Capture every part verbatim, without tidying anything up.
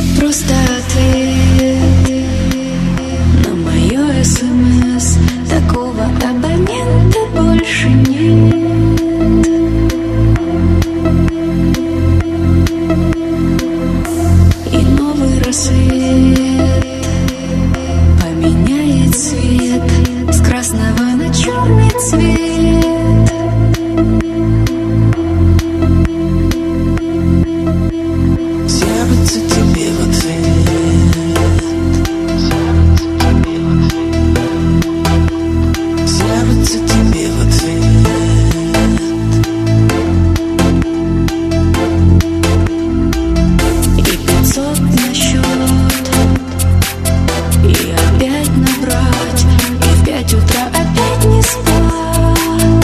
Просто ответ на мое СМС. Такого абонента больше нет. И новый рассвет поменяет цвет с красного на черный цвет. Сердце тебе в ответ. Сердце тебе в ответ. И пятьсот на счет, и опять набрать, и в пять утра опять не спать.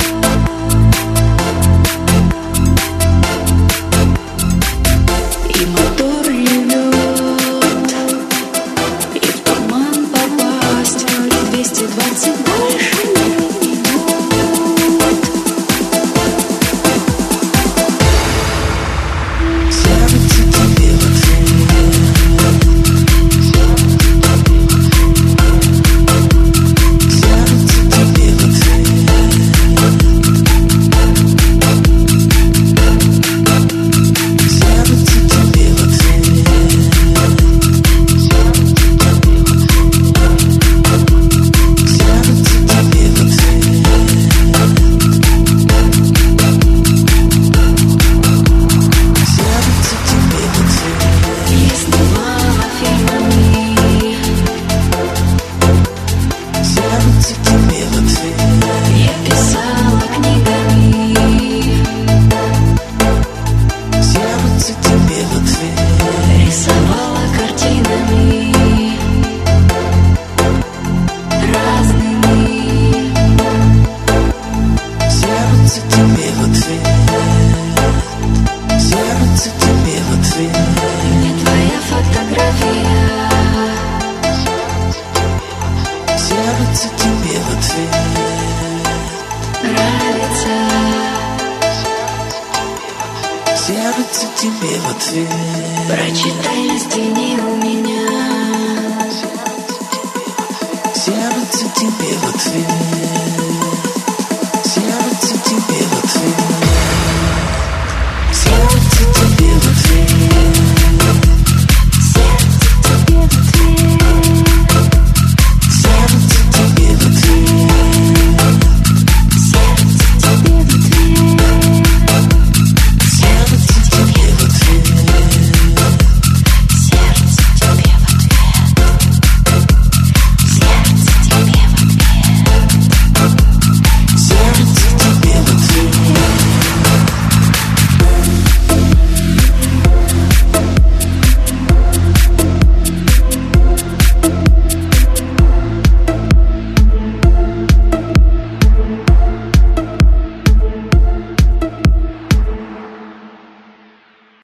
И мотор ревет, и в туман попасть, двести двадцать больше не идет. Сердце тебе в ответ. Сердце тебе в ответ. Сердце тебе в ответ. Сердце тебе в ответ. Сердце тебе в ответ. Я снимала фильмами, Сердце тебе в ответ. я писала книгами, Сердце тебе в ответ. рисовала картинами разными. Сердце тебе в ответ. Сердце тебе в ответ. Мне твоя фотография Сердце тебе в ответ. нравится. Сердце тебе в ответ. Прочитай листини у меня. Сердце тебе в ответ.